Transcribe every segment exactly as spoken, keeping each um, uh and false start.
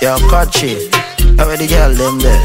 Yo, catchy. How are the girl them there?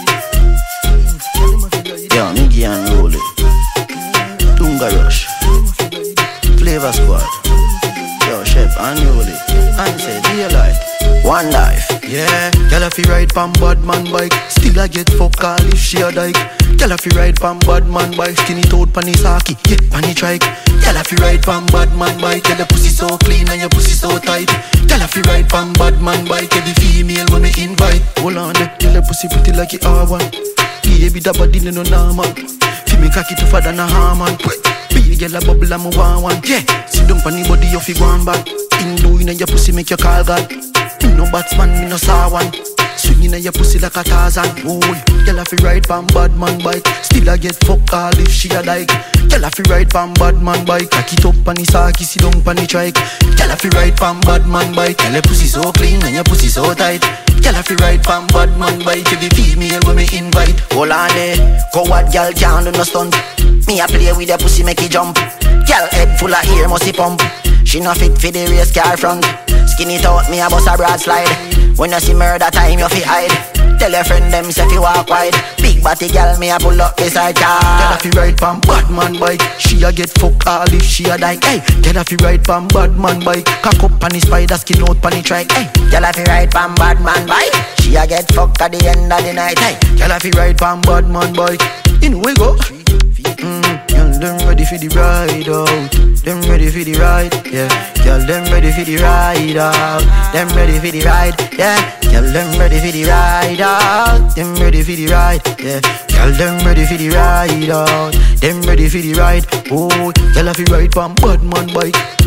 Yo, Miggy and Rolly, Tunga Rush, Flavor Squad. Yo, Shep and Rolly, and say, do you like One Life? Yeah, girl if you ride pam bad man bike, still I get fuck all if she a dyke. Girl if you ride pam bad man bike, skinny toad pan his hockey, yeah, pan his trike. Girl if you ride pam bad man bike, yeah, the pussy so clean and your pussy so tight. Girl if you ride pam bad man bike, every female when me invite. Hold on there, girl the pussy pretty like it R one. Baby that body no normal, feel me cocky tougher than a Harman. Be a girl a bubble and me want one, yeah. Sit down pon the body you fi go on back. In doing and your pussy make you call God. Me no batsman, me no saw one. Swinging on your pussy like a Tarzan. Ooh, girl a fi ride pam bad man bike, still I get fuck all if she a like. Girl a fi ride pam bad man bike, cock it up on the socky, sit down pon the trike. Girl a fi ride pam bad man bike, girl your pussy so clean and your pussy so tight. Girl a fi ride pam bad man bike, every female when me invite. Hold on there, coward girl can't do no stunt. Me a play with the pussy make it jump. Girl head full of ear must pump. She no fit for the race car front. Skin it out, me a bust a broad slide. When you see murder time, you fi hide. Tell your friend them say fi walk wide. Big body girl, me a pull up beside car. Girl a fi ride pam bad man bike, she a get fuck all if she a die. Hey, girl a fi ride pam bad man bike, cock up on the spider, skin out pon the trike. Hey, girl a fi ride pam bad man bike, she a get fuck at the end of the night. Hey, girl a fi ride pam bad man bike. In we go. Mm, girl, them ready for the ride out. Them ready for the ride, yeah. Girl, them ready for the ride out. Them ready for the ride, yeah. Girl, them ready for the ride out. Them ready for the ride, yeah. Girl, them ready for the ride out. Them ready for the ride. Oh, girl, if you ride pam bad man bike.